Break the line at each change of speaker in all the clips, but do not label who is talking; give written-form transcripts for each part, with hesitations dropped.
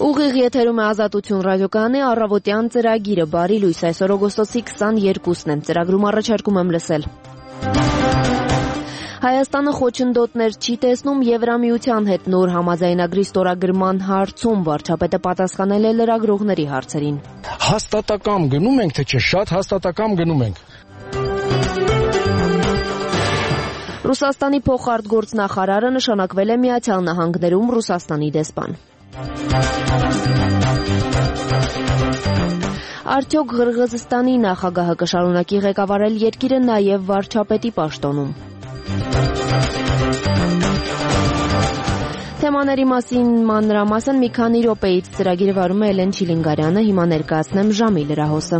Ուղիղ եթերում է Ազատություն ռադիոկայանի առավոտյան ծրագիրը բարի լույս այսօր օգոստոսի 22-ն է ծրագրում առաջարկում եմ լսել Հայաստանը խոչընդոտներ չի տեսնում Եվրամիության հետ նոր համաձայնագրի ստորագրման հարցում վարչապետը պատասխանել է լրագրողների հարցերին
Հաստատակամ գնում ենք թե չէ շատ հաստատակամ գնում ենք
Ռուսաստանի փոխարտգործնախարարը նշանակվել է Միացյալ Նահանգներում Ռուսաստանի դեսպան Արդյոք Ղրղըզստանի նախագահը կշարունակի ղեկավարել երկիրը նաև վարչապետի պաշտոնում Թեմաների մասին մանրամասն մի քանի րոպեից ծրագիրը վարում է Էլեն Չիլինգարյանը, հիմա ներկայացնեմ ժամի լրահոսը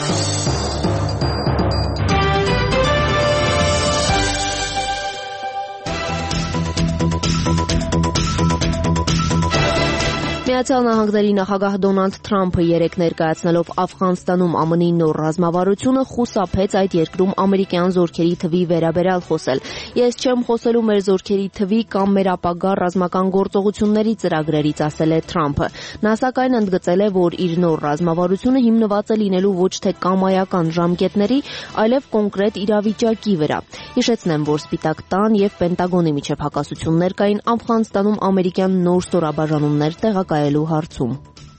Միացյալ Նահանգների նախագահ Դոնալդ Թրամփը երեկ ներկայացնելով Աֆղանստանում ԱՄՆ-ի նոր ռազմավարությունը խուսափեց այդ երկրում ամերիկյան զորքերի թվի վերաբերյալ խոսել։ Ես չեմ խոսելու մեր զորքերի թվի կամ մեր ապագա ռազմական գործողությունների ծրագրերից, ասել է Թրամփը։ Նա սակայն ընդգծել է, որ իր նոր ռազմավարությունը հիմնված է լինելու ոչ թե կամայական ժամկետների, այլև կոնկրետ իրավիճակի վրա։ Հիշեցնեմ, որ Սպիտակ տան եւ Պենտագոնի միջև հակասություններ կային Աֆղանստանում ամերիկյան նոր ստորաբաժանումներ տեղակայելու հարցում։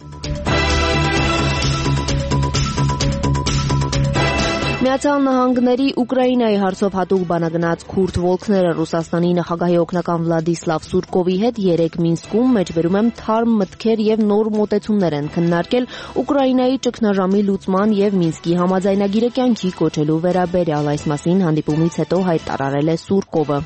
Միացյալ Նահանգների Ուկրաինայի հարցով հատուկ բանագնաց Քուրտ Վոլքները Ռուսաստանի նախագահի օգնական Վլադիսլավ Սուրկովի հետ երեկ Մինսկում մեջբերում են թարմ մտքեր եւ նոր մոտեցումներ են քննարկել Ուկրաինայի ճգնաժամի լուծման եւ Մինսկի համաձայնագիրը կյանքի կոչելու վերաբերյալ այս մասին հանդիպումից հետո հայտարարել է Սուրկովը։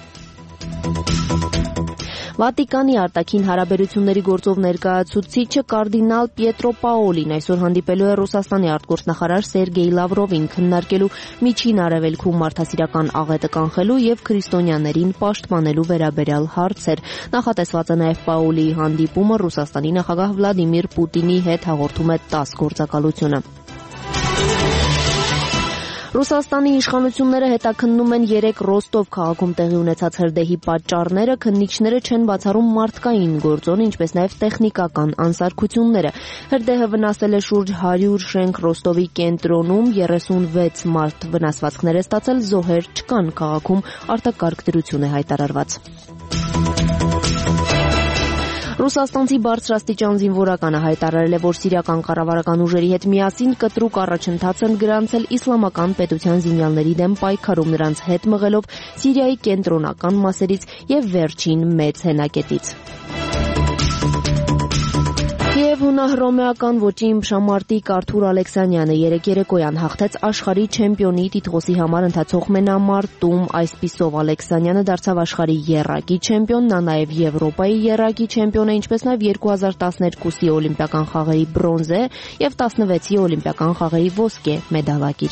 Վատիկանի արտաքին հարաբերությունների գործով ներկայացուցիչը կարդինալ Պիետրո Պաոլին այսօր հանդիպելու է Ռուսաստանի արտգործնախարար Սերգեյ Լավրովին քննարկելու Միջին Արևելքում մարդասիրական աղետը կանխելու եւ քրիստոնյաներին պաշտպանելու վերաբերյալ հարցեր։ Նախատեսված է նաեւ Պաոլիի հանդիպումը Ռուսաստանի նախագահ Վլադիմիր Պուտինի հետ հաղորդում է 10 գործակալությունը։ Ռուսաստանի իշխանությունները հետաքննում են երեք Ռոստով քաղաքում տեղի ունեցած հրդեհի պատճառները, քննիչները չեն բացառում մարդկային գործոն, ինչպես նաև տեխնիկական անսարքությունները։ Հրդեհը վնասել է շուրջ 100 շենք Ռոստովի կենտրոնում, 36 մարդ վնասվածքներ է ստացել, զոհեր չկան քաղաքում, արտակարգ դրություն է հայտարարված։ Ռուսաստանցի բարձրաստիճան զինվորականը հայտարարել է, որ սիրիական կառավարական ուժերի հետ միասին կտրուկ առաջընթաց են գրանցել իսլամական պետության զինյալների դեմ պայքարում նրանց հետ մղելով Սիրիայի կենտրոնական մասերից եւ վերջին մեծ հենակետից։ Եվ հունահռոմեական ոճի իմշամարտիկ Արթուր Ալեքսանյանը երեկ երեկոյան հաղթեց աշխարհի չեմպիոնի տիտղոսի համար ընթացող մենամարտում, այսպիսով Ալեքսանյանը դարձավ աշխարհի եռակի չեմպիոն, նա նաև Եվրոպայի եռակի չեմպիոն է, ինչպես նաև 2012-ի օլիմպիական խաղերի բրոնզե եւ 16-ի օլիմպիական խաղերի ոսկե մեդալակիր։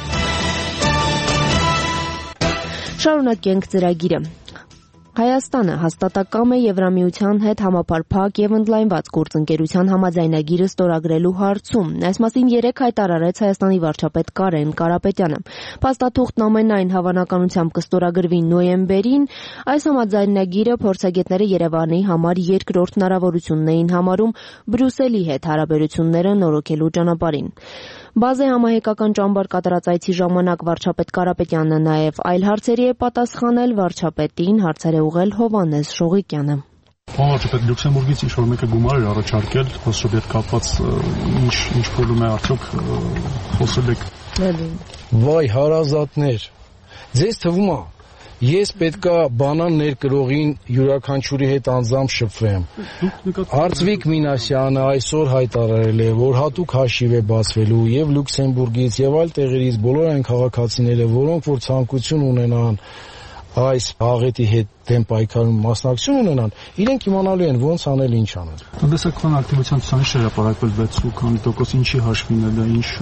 Շարունակենք ծրագիրը։ Հայաստանը հաստատակամ է Եվրամիության հետ համապարփակ եւ ընդլայնված գործընկերության համաձայնագիրը ստորագրելու հարցում։ Այս մասին երեկ հայտարարեց Հայաստանի վարչապետ Կարեն Կարապետյանը։ Փաստաթուղթն ամենայն հավանականությամբ կստորագրվի նոյեմբերին։ Այս համաձայնագիրը փորձագետները Երևանի համար երկրորդ հնարավորությունն էին համարում Բրյուսելի հետ հարաբերությունները նորոգելու ճանապարհին։ Բազե համահայկական ճամբար կատարած այցի ժամանակ վարչապետ Կարապետյանը նաև այլ հարցերի է պատասխանել վարչապետին հարցեր է ուղղել Հովհաննես Շողիկյանը։
Վարչապետ Լյուքսեմբուրգից ինչ-որ մեկը գումար էր առաջարկել խոսքով հետ կապված ինչ փորում է արդյոք խոսել եք։
Վայ հարազատներ, ձեզ թվում է ես պետքա բանան ներկրողին յուրաքանչյուրի հետ անձամբ շփվեմ։ Արծվիկ Մինասյանը այսօր հայտարարել է, որ հատուկ հաշիվ է բացվելու եւ Լյուքսեմբուրգից եւ այլ տեղերից բոլոր այն քաղաքացիները, որոնք որ ցանկություն ունենան այս աղետի հետ դեմ պայքարում մասնակցություն ունենան, իրենք իմանալու են ոնց անել, ինչ անել։
Տնտեսական ակտիվության ցուցանիշ հրապարակվել 6%, ինչի հաշվին է դա, ինչ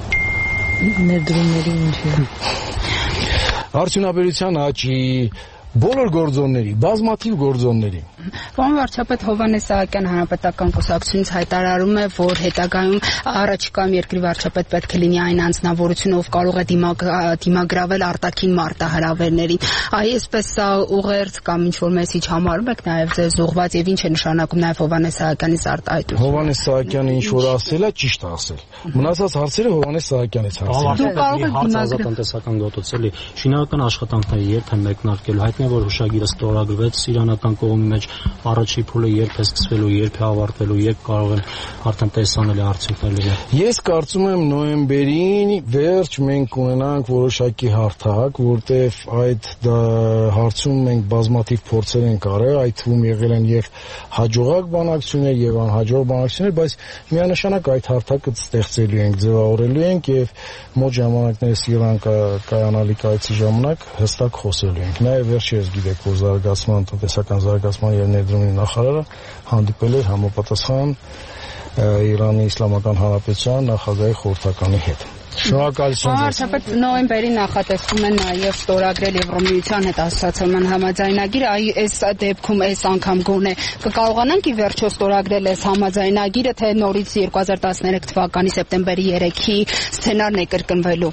ներդրումների ինչի։
Արդյունաբերության աճի, բոլոր գործոնների, բազմաթիվ գործոնների։
Պարոն վարչապետ Հովհաննես Սահակյան Հանրապետական կուսակցությունից հայտարարում է, որ հետագայում առաջիկայում երկրի վարչապետ պետք է լինի այն անձնավորությունը, ով կարող է դիմագրավել արտաքին մարտահրավերներին։ Այսպես սա ուղերձ կամ ինչ-որ մեսիջ համարում եք նաև ձեզ ուղղված եւ ինչ է նշանակում նաև Հովհաննես Սահակյանից արտահայտությունը։
Հովհաննես Սահակյանը ինչ-որ ասել է, ճիշտ ասել։ Մնացած հարցերը Հովհաննես Սահակյանից հարցեր։
Տնտեսական գոտոցելի շինարարական աշխատանքների երբ են մեկնարկելու, հայտնի է, որ հուշագիրը ստորագրվեց իրանական կողմի մեջ, առաջի փուլը երբ է սկսվելու, երբ է ավարտվելու, երբ կարող են արդեն տեսանելի արդյունքներ լինել։
Ես կարծում եմ նոյեմբերին վերջ մենք ունենանք որոշակի հարթակ, որտեղ այդ հարցում մենք բազմաթիվ փորձեր ենք արել, այդ թվում եղել են եւ հաջողակ բանակցություններ եւ անհաջող բանակցություններ, բայց միանշանակ այդ հարթակը ստեղծելու ենք, ձևավորելու ենք եւ մոտ ժամանակներս Իրան կայանալի կայացի ժամանակ հստակ խոսելու ենք։ Նաեւ վերջերս գիտեք, որ զարգացման, տնտեսական զարգացման եւ ներդրումի նախարարը հանդիպել էր համապատասխան Իրանի Իսլամական Հանրապետության նախագահի խորհրդականի հետ։ Շնորհակալություն ձեզ։
Վարչապետ նոյեմբերի նախատեսում են նաև ստորագրել Եվրամիության հետ ասոցիացիոն համաձայնագիրը, այս դեպքում այս անգամ գոնե կկարողանանք ի վերջո ստորագրել այս համաձայնագիրը, թե նորից 2013 թվականի սեպտեմբերի 3-ի սցենարն է կրկնվելու։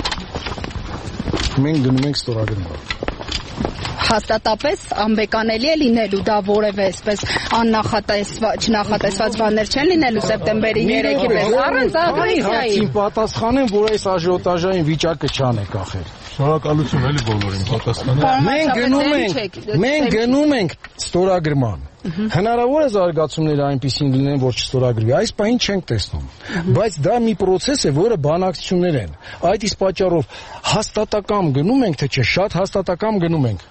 Մենք գնում ենք ստորագրելու։
Հաստատապես անբեկանելի է լինելու դա որևէ այսպես չնախատեսված բաներ չեն լինելու սեպտեմբերի 3-ի պես առանց ագրեսիայի։
Իմ պատասխանեմ, որ այս աժիոտաժային վիճակը չանեք ախեր։
Շնորհակալություն էլի բոլորին պատասխանը։
Մենք գնում ենք ստորագրման։ Հնարավոր է զարգացումները այնպիսին լինեն, որ չստորագրվի։ Այս պահին չենք տեսնում։ Բայց դա մի process է, որը բանակցություններ են։ Այդ իսկ պատճառով հաստատակամ գնում ենք, թե չէ, շատ հաստատակամ գնում ենք։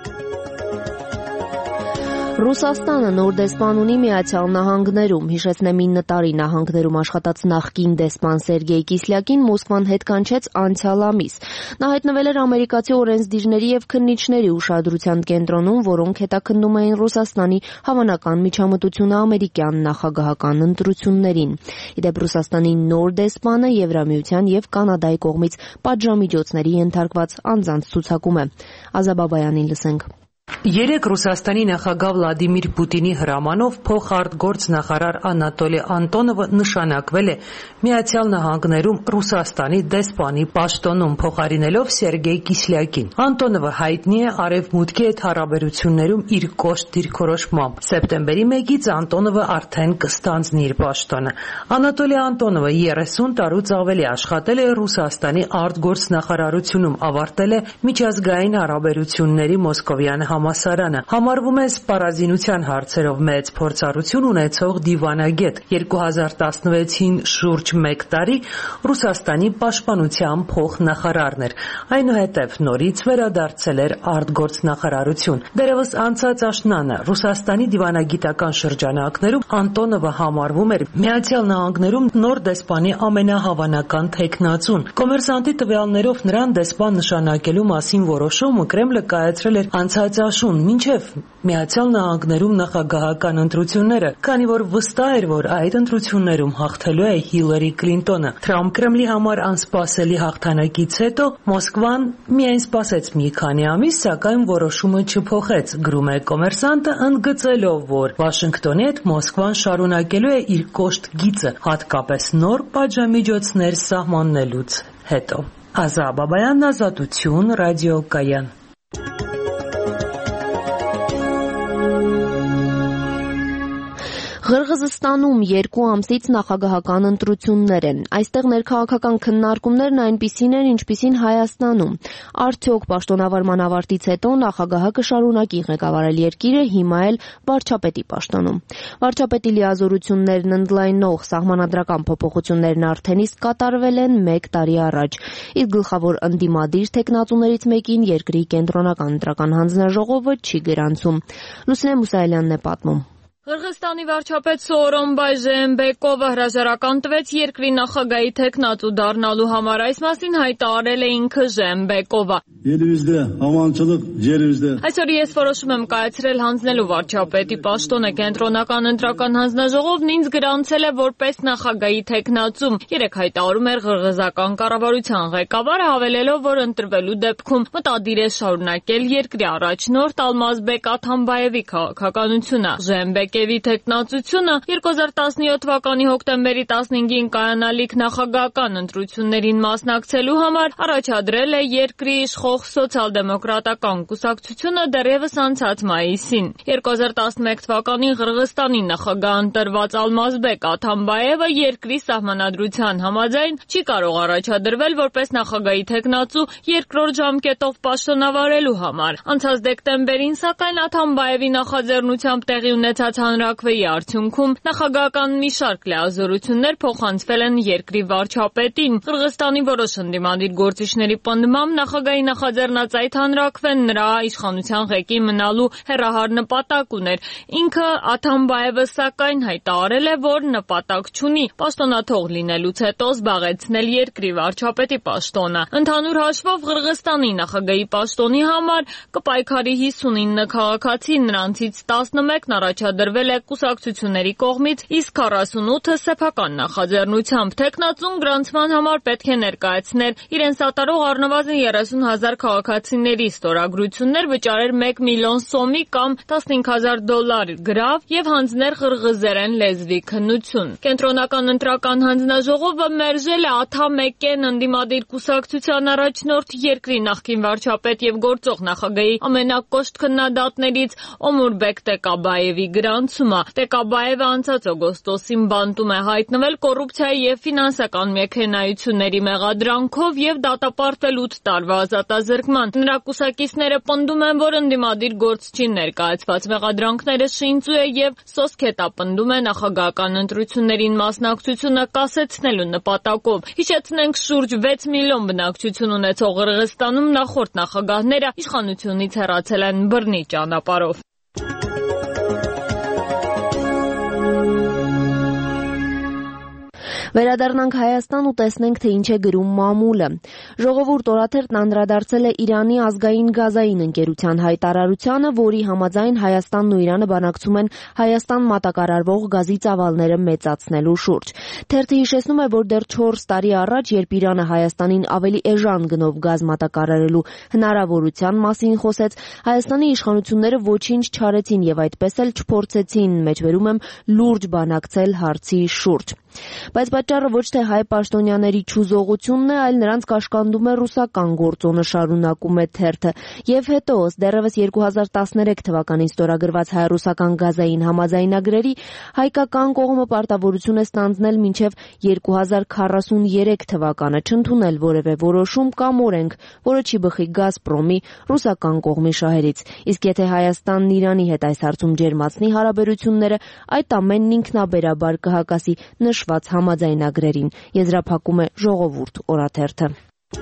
Ռուսաստանը նոր դեսպան ունի Միացյալ Նահանգներում, հիշեցնեմ 9 տարի նահանգներում աշխատած նախկին դեսպան Սերգեյ Կիսլյակին Մոսկվան հետ կանչեց անցյալ ամիս։ Նա հայտնվել էր ամերիկացի օրենսդիրների եւ քննիչների ուշադրության կենտրոնում, որոնք հետաքննում էին Ռուսաստանի հավանական միջամտությունը ամերիկյան նախագահական ընտրություններին։ Իդեպ Ռուսաստանի նոր դեսպանը Եվրամիության եւ Կանադայի կողմից պատժամիջոցների ենթարկված անձանց ցուցակում է։ Ազաբաբայանին լսենք։
Երեկ Ռուսաստանի նախագահ Վլադիմիր Պուտինի հրամանով փոխարտգործնախարար Անատոլի Անտոնովը նշանակվել է Միացյալ Նահանգներում Ռուսաստանի դեսպանի պաշտոնում, փոխարինելով Սերգեյ Կիսլյակին։ Անտոնովը հայտնի է Արևմուտքի հետ հարաբերություններում իր կոշտ դիրքորոշմամբ։ Սեպտեմբերի 1-ից Անտոնովը արդեն կստանձնի իր պաշտոնը։ Անատոլի Անտոնովը 30 տարուց ավելի աշխատել է Ռուսաստանի արտգործնախարարությունում, ավարտել է միջազգային հարաբերությունների Մոսկովյան համալսարանը, համարվում է սպառազինության հարցերով մեծ փորձառություն ունեցող դիվանագետ։ 2016-ին շուրջ 1 տարի Ռուսաստանի պաշտպանության փոխնախարարն էր։ Այնուհետև նորից վերադարձել էր արտգործնախարարություն։ Դեռևս անցած աշնանը Ռուսաստանի դիվանագիտական շրջանակներում Անտոնովը համարվում էր Միացյալ Նահանգներում նոր դեսպանի ամենահավանական թեկնածուն։ Կոմերսանտի տվյալներով նրան դեսպան նշանակելու մասին որոշումը Կրեմլը կայացրել էր անցած աշուն, մինչև Միացյալ Նահանգներում նախագահական ընտրությունները, քանի որ վստահ էր, որ այդ ընտրություններում հաղթելու է Հիլարի Քլինտոնը։ Թրամփ-Կրեմլի համար անսպասելի հաղթանակից հետո Մոսկվան միայն սպասեց մի քանի ամիս, սակայն որոշումը չփոխեց, գրում է Կոմերսանտը, ընդգծելով, որ Վաշինգտոնի հետ Մոսկվան շարունակելու է իր կոշտ գիծը, հատկապես նոր պատժամիջոցներ սահմանելուց հետո։ Ազա Բաբայան, Ազատություն, ռադիոկայան։
Ղրղզստանում 2 ամսից նախագահական ընտրություններ են։ Այստեղ ներքաղաքական քննարկումներն այնպիսին են, ինչպիսին Հայաստանում։ Արդյոք պաշտոնավարման ավարտից հետո նախագահը կշարունակի ղեկավարել երկիրը, հիմա էլ վարչապետի պաշտոնում։ Վարչապետի լիազորություններն ընդլայնող սահմանադրական փոփոխություններն արդեն իսկ կատարվել են 1 տարի առաջ։ Իսկ գլխավոր ընդդիմադիր թեկնածուներից մեկին երկրի կենտրոնական ընտրական հանձնաժողովը չի գրանցում։ Լուսինե Մուսայելյանն է պատմում։
Qırğızstani վարչապետ Սooronbay Jeenbekova հրաժարական տվեց երկրի նախագահի թեկնածու դառնալու համար, այս մասին հայտարարել է ինքը Jeenbekova. Այսօր ես որոշում եմ կայացրել հանձնելու վարչապետի պաշտոնը, կենտրոնական ընտրական հանձնաժողովն ինձ գրանցել է որպես նախագահի թեկնածու, երեկ հայտարարում էր Qırğızական կառավարության ղեկավարը, հավելելով, որ ընտրվելու դեպքում մտադիր է շարունակել երկրի առաջնորդ Almazbek Atambayevի քաղաքականությունը. Jeenbekova թեկնածությունը 2017 թվականի հոկտեմբերի 15-ին կայանալիք նախագահական ընտրություններին մասնակցելու համար առաջադրել է երկրի իշխող սոցիալ-դեմոկրատական կուսակցությունը դեռևս անցած մայիսին։ 2011 թվականին Qırğızstani նախագահ ընտրված Almazbek Atambayevը երկրի սահմանադրության համաձայն չի կարող առաջադրվել որպես նախագահի թեկնածու երկրորդ ժամկետով պաշտոնավարելու համար։ Անցած դեկտեմբերին, սակայն Atambayevի նախաձեռնությամբ տեղի ունեցած հանրաքվեի արդյունքում նախագահական մի շարք լիազորություններ փոխանցվել են երկրի վարչապետին։ Qırğızstani որոշ ընդդիմադիր գործիչների պնդմամբ նախագահի նախաձեռնած այդ հանրաքվեն նրա իշխանության ղեկի մնալու հեռահար նպատակ ուներ։ Ինքը Atambayevը սակայն հայտարարել է, որ նպատակ չունի պաշտոնաթող լինելուց հետո զբաղեցնել երկրի վարչապետի պաշտոնը։ Ընդհանուր հաշվով Qırğızstani նախագահի պաշտոնի համար կպայքարի 59 քաղաքացի, նրանցից 11-ն առաջադրվել է կուսակցությունների կողմից, իսկ 48-ը սեփական նախաձեռնությամբ։ Թեկնածուն գրանցման համար պետք է ներկայացներ իրեն սատարող առնվազն 30,000 քաղաքացիների ստորագրություններ, վճարեր 1 միլիոն սոմի կամ $15,000 գրավ եւ հանձներ qırğızերեն լեզվի քննություն։ Կենտրոնական ընտրական հանձնաժողովը մերժել է Աթամեկեն ընդդիմադիր կուսակցության առաջնորդ երկրի նախկին վարչապետ եւ գործող նախագահի ամենակոշտ քննադատներից Օմուրբեք Տեկաբաևի գրանցումը։ Տեկաբաևը անցած օգոստոսին բանտում է հայտնվել կոռուպցիայի եւ ֆինանսական մեքենայությունների մեղադրանքով եւ դատապարտվել 8 տարվա ազատազրկման։ Նրա կուսակիցները պնդում են, որ ընդդիմադիր գործչին ներկայացված մեղադրանքները շինծու է եւ սոսկետապնդում է նախագահական ընտրություններին մասնակցությունը կասեցնելու նպատակով։ Հիշեցնենք, շուրջ 6 միլիոն բնակչություն ունեցող Qırğızstանում նախորդ նախագահները իշխանությունից հեռացել են բռնի ճանապարհով։
Վերադառնանք Հայաստան ու տեսնենք, թե ինչ է գրում մամուլը։ Ժողովուրդ օրաթերթն անդրադարձել է Իրանի ազգային գազային ընկերության հայտարարությանը, որի համաձայն Հայաստանն ու Իրանը բանակցում են Հայաստան մատակարարվող գազի ծավալները մեծացնելու շուրջ։ Թերթը հիշեցնում է, որ դեռ 4 տարի առաջ, երբ Իրանը Հայաստանին ավելի էժան գնով գազ մատակարարելու հնարավորության մասին խոսեց, Հայաստանի իշխանությունները ոչինչ չարեցին եւ այդպես էլ չփորձեցին, մեջբերում եմ, լուրջ բանակցել հարցի շուրջ։ Բայց պատճառը ոչ թե հայ պաշտոնյաների չուզողությունն է, այլ նրանց կաշկանդում է ռուսական գործոնը, շարունակում է թերթը։ Եվ հետո, դեռևս 2013 թվականին ստորագրված հայ-ռուսական գազային համաձայնագրերի հայկական կողմը պարտավորություն է ստանձնել մինչև 2043 թվականը չընդունել որևէ որոշում կամ օրենք, որը չի բխի Գազպրոմի ռուսական կողմի շահերից։ Իսկ եթե Հայաստանն Իրանի հետ այս հարցում ջերմացնի հարաբերությունները, այդ ամենն ինքնաբերաբար կհակասի նշված համաձայնագրերին, եզրափակում է Ժողովուրդ օրաթերթը։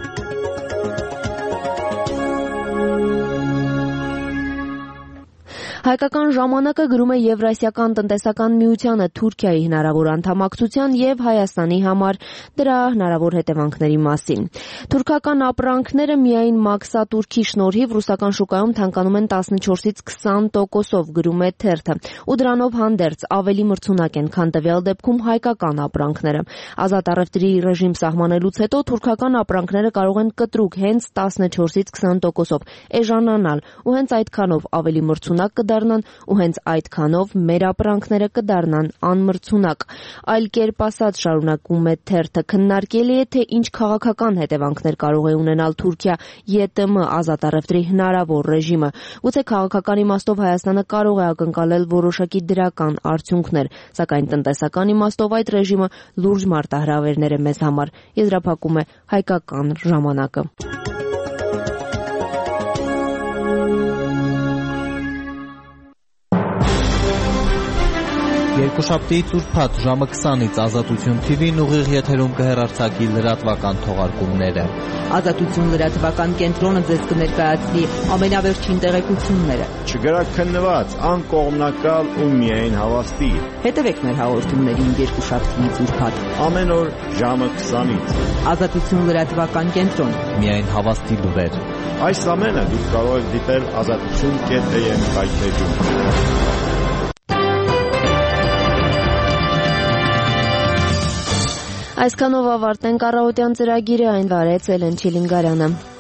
Հայկական ժամանակը գրում է Եվրասիական տնտեսական միությանը Թուրքիայի հնարավոր անդամակցության եւ Հայաստանի համար դրա հնարավոր հետևանքների մասին։ Թուրքական ապրանքները միայն մաքսատուրքի շնորհիվ ռուսական շուկայում թանկանում են 14-ից 20%-ով, գրում է թերթը, ու դրանով հանդերձ ավելի մրցունակ են, քան տվյալ դեպքում հայկական ապրանքները։ Ազատ առևտրի ռեժիմ սահմանելուց հետո թուրքական ապրանքները կարող են կտրուկ հենց 14-ից 20%-ով էժանանալ, ու հենց այդքանով ավելի մրցունակ կդառնան ու հենց այդքանով մեր ապրանքները կդառնան անմրցունակ։ Այլ կերպ ասած, շարունակում է թերթը, քննարկելի է, թե ինչ քաղաքական հետևանքներ կարող է ունենալ Թուրքիա ԵՏՄ ազատ առևտրի հնարավոր ռեժիմը։ Գուցե քաղաքական իմաստով Հայաստանը կարող է ակնկալել որոշակի դրական արդյունքներ, սակայն տնտեսական իմաստով այդ ռեժիմը լուրջ մարտահրավերներ է մեզ համար, եզրափակում է Հայկական ժամանակը։
Երկուշաբթիից ուրբաթ ժամը 20-ից Ազատություն TV-ն ուղիղ եթերում կհեռարձակի լրատվական թողարկումները։
Ազատություն լրատվական կենտրոնը ձեզ կներկայացնի ամենավերջին տեղեկությունները։
Չգրաքննված, անկողմնակալ ու միայն հավաստի։
Հետևեք մեր հաղորդումներին երկուշաբթիից ուրբաթ
ամեն օր ժամը 20-ից։
Ազատություն լրատվական կենտրոն։
Միայն հավաստի լուրեր։
Այս ամենը դուք կարող եք դիտել azatutun.am կայքեջում։
Այսքանով ավարտենք առավոտյան ծրագիրը, այն վարեց Էլեն Չիլինգարյանը։